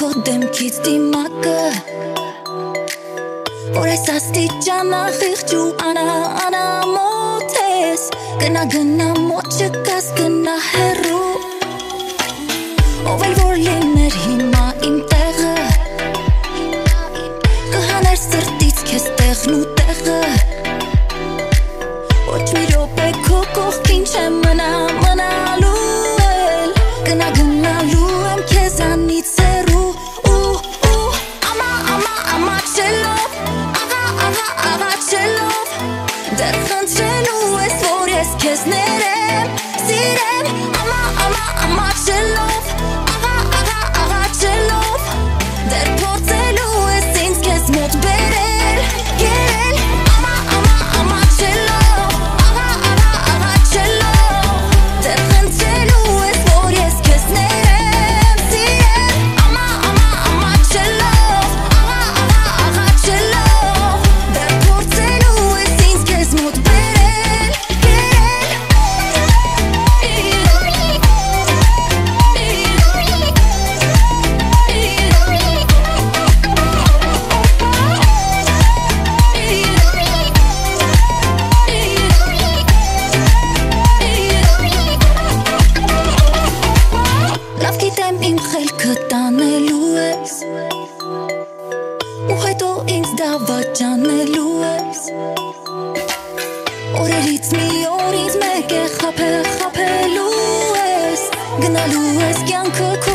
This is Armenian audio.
քո դեմքից դիմակը Որ այս աստիճանա խիղճ ու անա մոտ ես Գնա մոտ չկաս գնա հեռու Ով էլ որ լիներ հիմա իմ տեղը Կհաներ սրտից քեզ տեղն ու տեղը Ոչ մի րոպե քո կողքին չեմ մնալու էլ Գնալու եմ քեզանից հեռու Ամա չելով Աղա չելով Դեռ խնդրելու ես որ ես քեզ ներեմ Սիրեմ Ամա չելով Աղա չելով Դեռ փորձելու ես ինձ քեզ մոտ բերել Գերել Ամա չելով Աղա չելով Դեռ խնդրելու ես որ ես քեզ ներեմ Սիրեմ Ամա չելով Աղա չելով Դեռ փորձելու ես ինձ քեզ մոտ բերել Լավ գիտեմ իմ խելքը տանելու ես Ու հետո ինձ դավաճանելու ես Օրերից մի օր ինձ մեկ է խաբելու ես Գնալու ես կյանքը քո